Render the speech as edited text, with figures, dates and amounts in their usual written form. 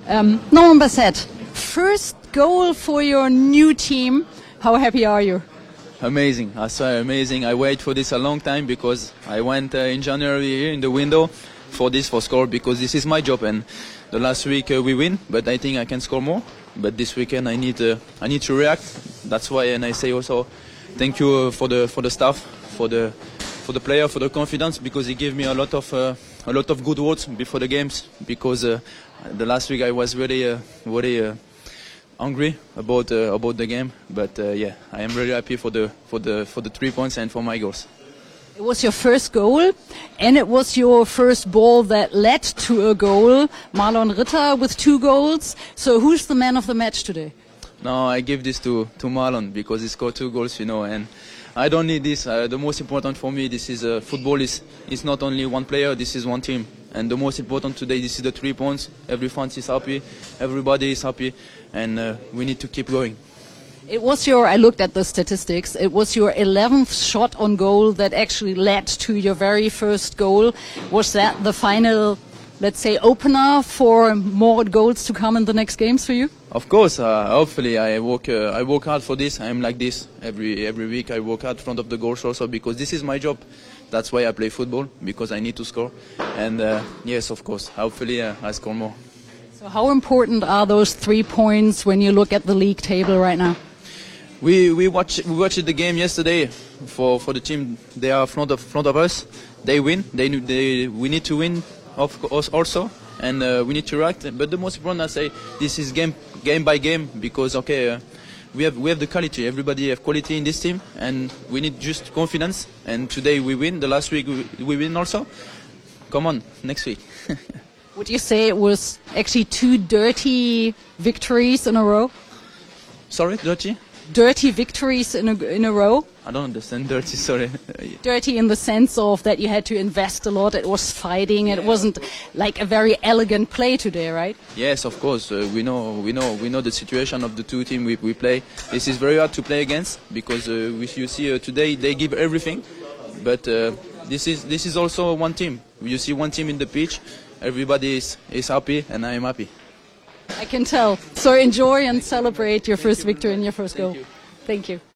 Norman Bassett, first goal for your new team. How happy are you? Amazing. I swear, amazing. I wait for this a long time because I went in January here in the window for score because this is my job. And the last week we win, but I think I can score more. But this weekend I need to react. That's why, and I say also thank you for the staff, for the player, for the confidence, because he gave me a lot of good words before the games. Because the last week I was very angry about the game, but yeah, I am really happy for the 3 points and for my goals. It was your first goal, and it was your first ball that led to a goal. Marlon Ritter with 2 goals. So who's the man of the match today? No, I give this to Marlon because he scored 2 goals, and I don't need this. The most important for me, this is football is not only one player, this is one team. And the most important today, this is the 3 points. Every fan is happy, everybody is happy, and we need to keep going. It was I looked at the statistics, it was your 11th shot on goal that actually led to your very first goal. Was that the final, let's say, opener for more goals to come in the next games for you? Of course, hopefully I work hard for this. I am like this every week. I work hard in front of the goals also because this is my job. That's why I play football, because I need to score. And yes, of course, hopefully I score more. So how important are those 3 points when you look at the league table right now? We watched the game yesterday for the team. They are front of us. They win. We need to win, of course, also, and we need to react. But the most important, I say, this is game by game because we have the quality. Everybody have quality in this team, and we need just confidence. And today we win. The last week we win also. Come on, next week. Would you say it was actually 2 dirty victories in a row? Sorry, dirty? Dirty victories in a row? I don't understand dirty, sorry. Dirty in the sense of that you had to invest a lot, it was fighting, it wasn't like a very elegant play today, right? Yes, of course. We know the situation of the 2 teams we play. This is very hard to play against because you see today they give everything, but this is also one team. You see one team in the pitch, everybody is happy, and I am happy. I can tell. So enjoy and celebrate your first victory and your first goal. Thank you. Thank you.